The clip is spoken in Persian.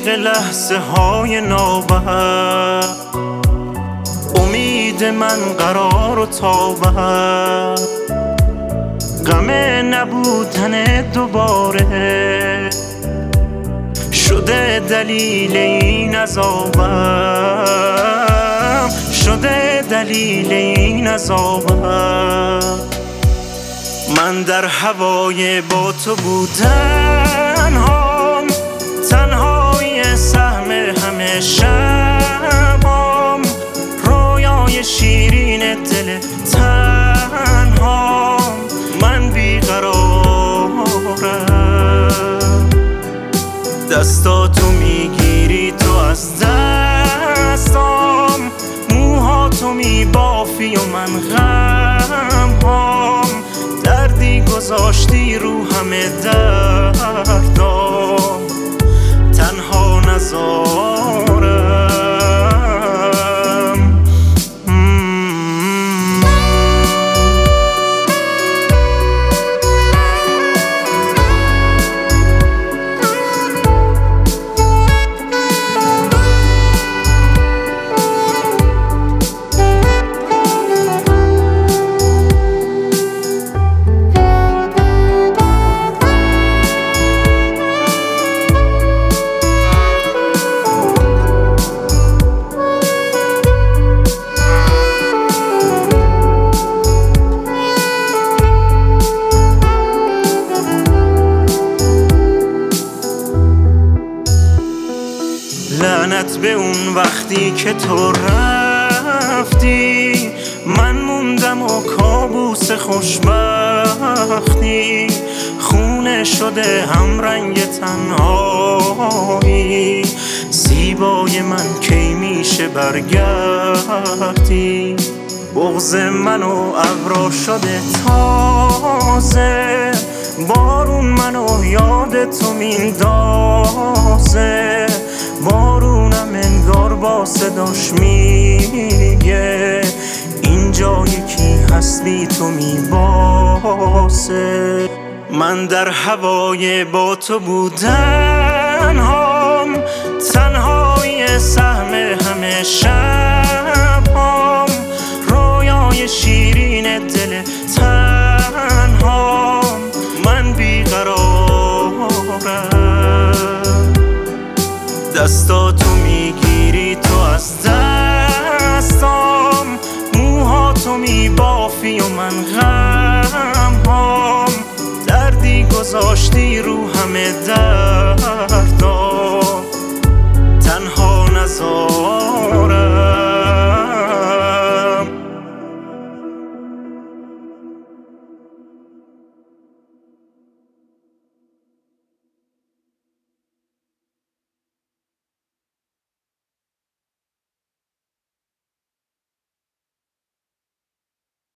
رفیق لحظه های نوبت، امید من قرار و تابت، غم نبودن دوباره شده دلیل این عذابم، شده دلیل این عذابم. من در هوای با تو بودن هم، تنهای سهم همه شبام، رویای شیرین دل تنهام. من بیقرارم، دستاتو میگیری تو از دستام، موهاتو میبافی و من غمهام، دردی گذاشتی رو همه دردام، تنها نذارم. لعنت به اون وقتی که تو رفتی، من موندم و کابوس خوشبختی، خونه شده هم رنگ تنهایی، زیبای من کی میشه برگردی؟ بغض منو ابرا شده تازه، بارون منو یاد تو میندازه، بارونم انگار با صداش میگه اینجا یکی هست بی تو میباسه. من در هوای با تو بودن هم، تنهای سهم همه شبام، رویای شیرین دل تنهام. من بیقرارم، دستاتو میگیری تو از دستام، موهاتو میبافی و من غمهام، دردی گذاشتی رو همه